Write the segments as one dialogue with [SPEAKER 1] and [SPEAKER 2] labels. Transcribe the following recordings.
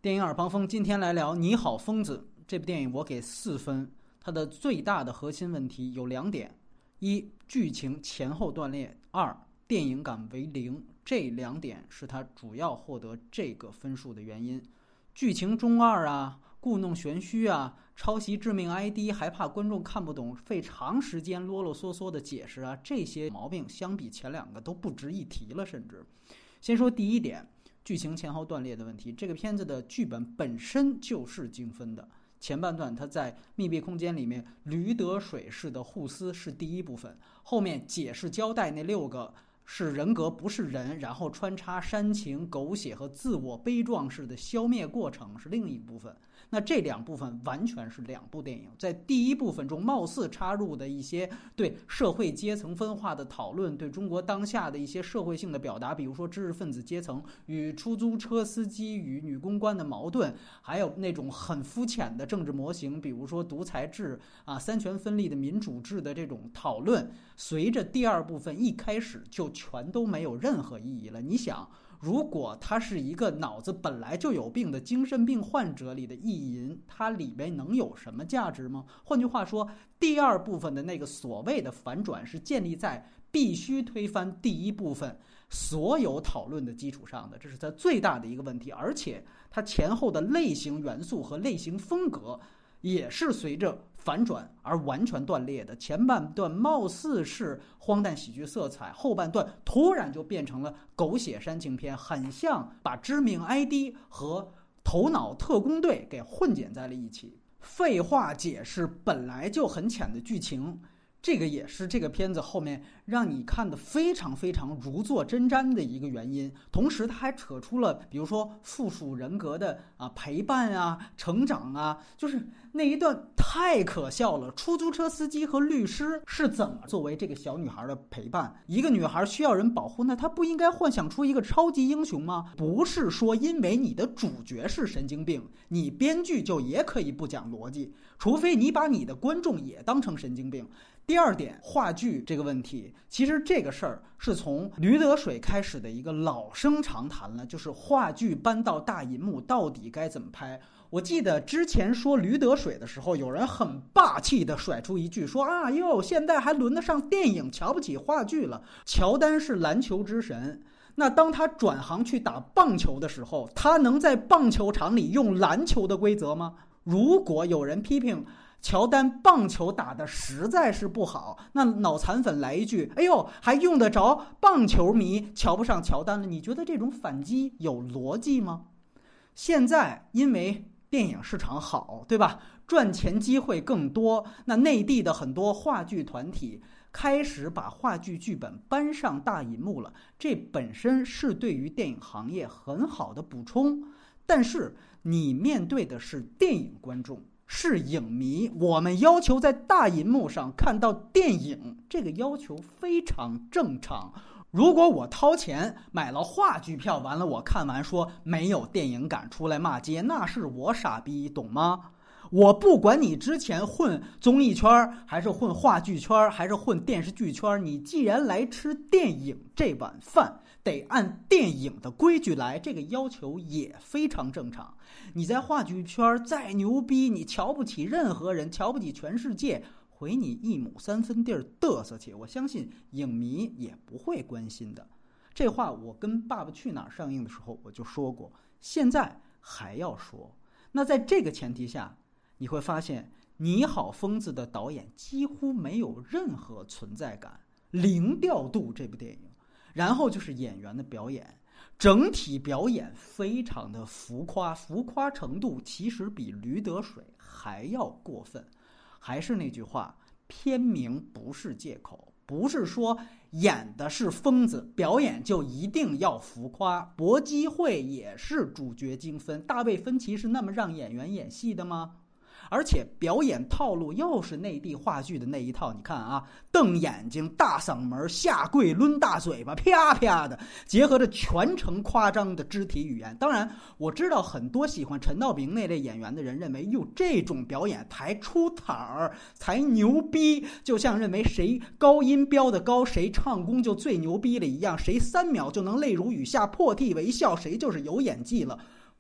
[SPEAKER 1] 电影耳旁风，今天来聊《你好，疯子》这部电影，我给4分。它的最大的核心问题有2点：一，剧情前后断裂；二，电影感为零。这2点是它主要获得这个分数的原因。剧情中二啊，故弄玄虚啊，抄袭致命 ID， 还怕观众看不懂，费长时间啰啰嗦嗦的解释啊，这些毛病相比前2个都不值一提了。甚至先说第一点，剧情前后断裂的问题。这个片子的剧本本身就是精分的，前半段它在密闭空间里面驴得水式的互撕是第一部分，后面解释交代那6个是人格不是人，然后穿插煽情狗血和自我悲壮式的消灭过程是另一部分。那这2部分完全是2部电影。在第一部分中貌似插入的一些对社会阶层分化的讨论，对中国当下的一些社会性的表达，比如说知识分子阶层与出租车司机与女公关的矛盾，还有那种很肤浅的政治模型，比如说独裁制啊、三权分立的民主制的这种讨论，随着第2部分一开始就全都没有任何意义了。你想，如果他是一个脑子本来就有病的精神病患者里的意淫，它里面能有什么价值吗？换句话说，第2部分的那个所谓的反转是建立在必须推翻第1部分所有讨论的基础上的，这是它最大的一个问题。而且它前后的类型元素和类型风格也是随着反转而完全断裂的。前半段貌似是荒诞喜剧色彩，后半段突然就变成了狗血煽情片，很像把知名 ID 和头脑特工队给混剪在了一起。废话解释本来就很浅的剧情，这个也是这个片子后面让你看得非常非常如坐针毡的一个原因。同时它还扯出了比如说附属人格的陪伴啊、成长啊，就是那一段太可笑了。出租车司机和律师是怎么作为这个小女孩的陪伴？一个女孩需要人保护，那她不应该幻想出一个超级英雄吗？不是说因为你的主角是神经病，你编剧就也可以不讲逻辑，除非你把你的观众也当成神经病。第2点，话剧这个问题，其实这个事儿是从驴得水开始的一个老生常谈了，就是话剧搬到大银幕到底该怎么拍。我记得之前说驴得水的时候，有人很霸气地甩出一句说现在还轮得上电影瞧不起话剧了。乔丹是篮球之神，那当他转行去打棒球的时候，他能在棒球场里用篮球的规则吗？如果有人批评乔丹棒球打得实在是不好，那脑残粉来一句还用得着棒球迷瞧不上乔丹了？你觉得这种反击有逻辑吗？现在因为电影市场好，对吧？赚钱机会更多，那内地的很多话剧团体开始把话剧剧本搬上大银幕了，这本身是对于电影行业很好的补充。但是你面对的是电影观众，是影迷，我们要求在大银幕上看到电影，这个要求非常正常。如果我掏钱买了话剧票，完了我看完说没有电影感出来骂街，那是我傻逼，懂吗？我不管你之前混综艺圈还是混话剧圈还是混电视剧圈，你既然来吃电影这碗饭，得按电影的规矩来，这个要求也非常正常。你在话剧圈再牛逼，你瞧不起任何人，瞧不起全世界，回你1亩3分地儿嘚瑟去，我相信影迷也不会关心的。这话我跟《爸爸去哪儿》上映的时候我就说过，现在还要说。那在这个前提下，你会发现《你好，疯子》的导演几乎没有任何存在感，零调度这部电影。然后就是演员的表演，整体表演非常的浮夸，浮夸程度其实比驴得水还要过分。还是那句话，片名不是借口，不是说演的是疯子，表演就一定要浮夸。搏击会也是主角精分，大卫芬奇是那么让演员演戏的吗？而且表演套路又是内地话剧的那一套，你看啊，瞪眼睛、大嗓门、下跪、抡大嘴巴，啪啪的，结合着全程夸张的肢体语言。当然，我知道很多喜欢陈道明那类演员的人认为，这种表演才出彩儿，才牛逼，就像认为谁高音飙得高，谁唱功就最牛逼了一样，谁3秒就能泪如雨下破涕为笑，谁就是有演技了。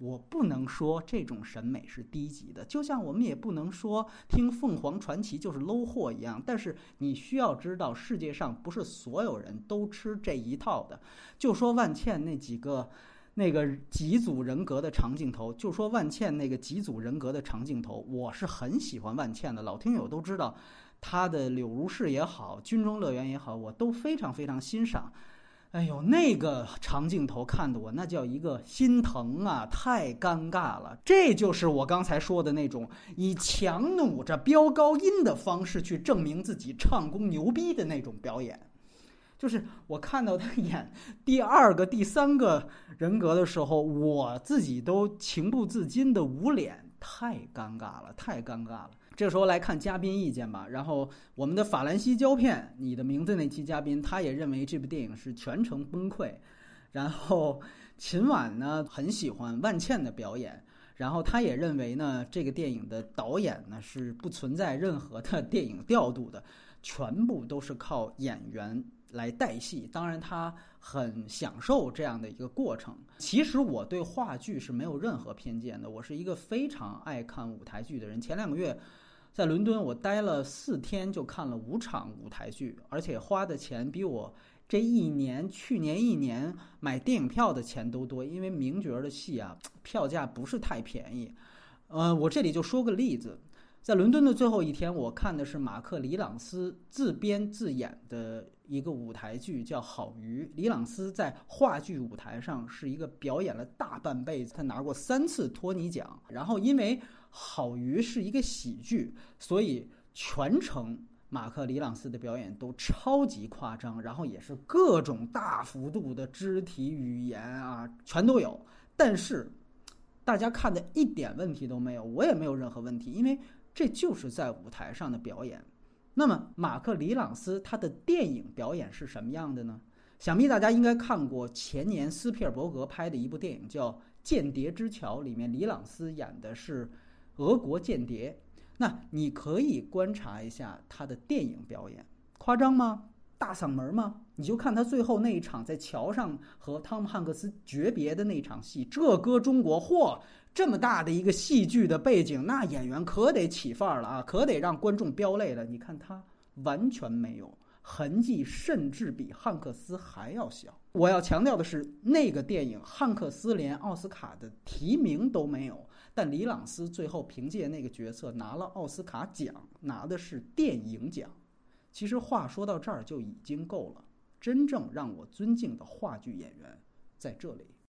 [SPEAKER 1] 我不能说这种审美是低级的，就像我们也不能说听凤凰传奇就是 low 货一样。但是你需要知道，世界上不是所有人都吃这一套的。就说万茜那几个那个几组人格的长镜头，就说万茜那个几组人格的长镜头，我是很喜欢万茜的，老听友都知道，她的柳如是也好，军中乐园也好，我都非常非常欣赏。哎呦，那个长镜头看得我那叫一个心疼啊，太尴尬了。这就是我刚才说的那种以强弩着飙高音的方式去证明自己唱功牛逼的那种表演。就是我看到他演第二个、第三个人格的时候，我自己都情不自禁的捂脸，太尴尬了，太尴尬了。这时候来看嘉宾意见吧。然后我们的法兰西胶片，你的名字那期嘉宾，他也认为这部电影是全程崩溃。然后秦晚呢很喜欢万茜的表演，然后他也认为呢这个电影的导演呢是不存在任何的电影调度的，全部都是靠演员来带戏。当然他很享受这样的一个过程。其实我对话剧是没有任何偏见的，我是一个非常爱看舞台剧的人。前2个月在伦敦我待了4天就看了5场舞台剧，而且花的钱比我这一年去年1年买电影票的钱都多。因为名角的戏啊票价不是太便宜。我这里就说个例子，在伦敦的最后一天，我看的是马克·里朗斯自编自演的一个舞台剧，叫《好鱼》。里朗斯在话剧舞台上是一个表演了大半辈子，他拿过3次托尼奖。然后因为《好鱼》是一个喜剧，所以全程马克·里朗斯的表演都超级夸张，然后也是各种大幅度的肢体语言啊，全都有。但是大家看的一点问题都没有，我也没有任何问题，因为这就是在舞台上的表演。那么马克·里朗斯他的电影表演是什么样的呢？想必大家应该看过前年斯皮尔伯格拍的一部电影叫《间谍之桥》，里面里朗斯演的是俄国间谍。那你可以观察一下他的电影表演，夸张吗？大嗓门吗？你就看他最后那一场在桥上和汤姆汉克斯诀别的那场戏，这搁中国，嚯，这么大的一个戏剧的背景，那演员可得起范儿了啊，可得让观众飙泪了。你看他完全没有痕迹，甚至比汉克斯还要小。我要强调的是，那个电影汉克斯连奥斯卡的提名都没有，但里朗斯最后凭借那个角色拿了奥斯卡奖，拿的是电影奖。其实话说到这儿就已经够了，真正让我尊敬的话剧演员在这里。